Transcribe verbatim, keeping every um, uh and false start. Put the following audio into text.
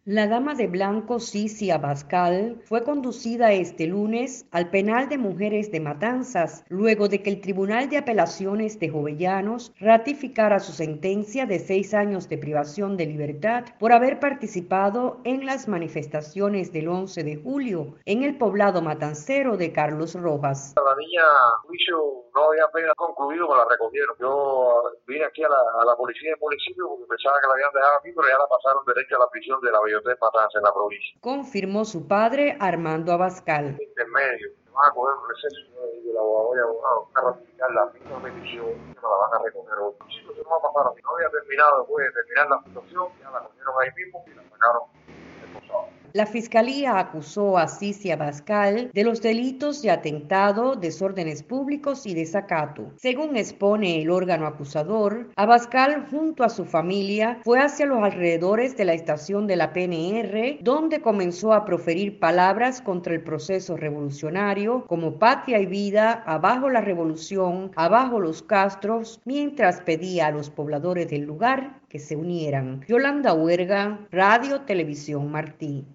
La dama de blanco Cici Abascal fue conducida este lunes al penal de mujeres de Matanzas, luego de que el Tribunal de Apelaciones de Jovellanos ratificara su sentencia de seis años de privación de libertad por haber participado en las manifestaciones del once de julio en el poblado matancero de Carlos Rojas. La niña, el juicio no había apenas concluido, me la recogieron. Yo vine aquí a la, a la policía del municipio porque pensaba que la habían dejado aquí, pero ya la pasaron derecho a la prisión de la Bellotén Matanza en la provincia. Confirmó su padre Armando Abascal. Intermedio, me van a coger un receso y de la abogada y abogado, van a ratificar la misma petición que me la van a recoger hoy. Sí, pues eso no va a pasar a mí. No había terminado después de terminar la situación, ya la cogieron ahí mismo y la sacaron esposada. La Fiscalía acusó a Cici Abascal de los delitos de atentado, desórdenes públicos y desacato. Según expone el órgano acusador, Abascal junto a su familia fue hacia los alrededores de la estación de la P N R, donde comenzó a proferir palabras contra el proceso revolucionario como patria y vida, abajo la revolución, abajo los castros, mientras pedía a los pobladores del lugar que se unieran. Yolanda Huerga, Radio Televisión Martí.